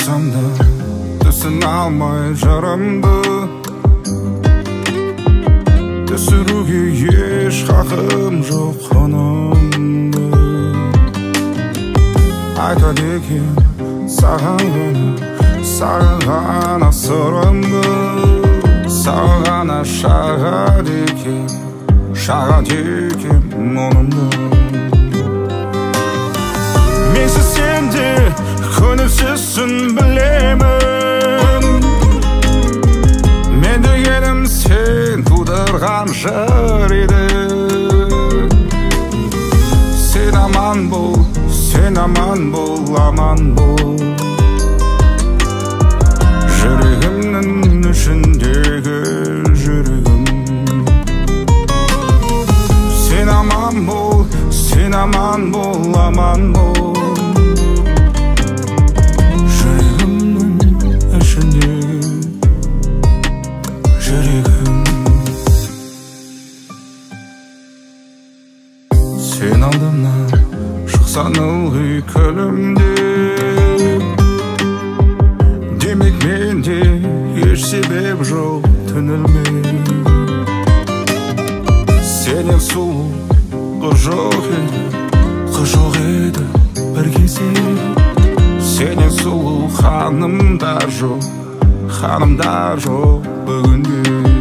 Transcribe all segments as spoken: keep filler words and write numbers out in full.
Шықсам да түсіне алмай жарымды, түсіруге еш хақым жоқ қанымды. Айтады екен саған ғана, саған ғана сырымды, саған ғана шағады екен, шағады екен мұнымды. Менсіз сенде көңілсізсің білемін, мен дегенім сен тудырған жыр еді. Сен аман бол, сен аман бол, аман бол, жүрегімнің ішіндегі жүрегім. Сен аман бол, сен аман бол, аман бол, сен алдымнан шықсаң ылғи күлімде, демек менде еш себеп жоқ түңілме. Сенен сұлу қыз жоқ еді, қыз жоқ еді бір кезде. Сенен сұлу ханымдар жоқ, ханымдар жоқ бүгінде.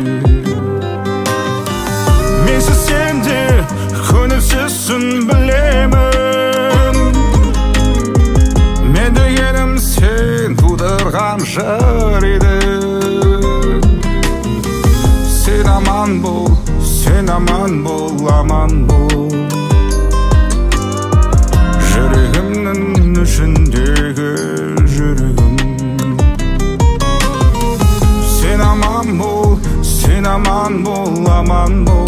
Менсіз сенде көңілсізсің білемін, мен дегенім сен тудырған жыр еді. Сен аман бол, сен аман бол, аман бол, жүрегімнің ішіндегі жүрегім. Сен аман бол, сен аман бол, аман бол,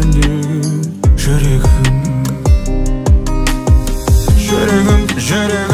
жүрегім, жүрегім, жүрегім.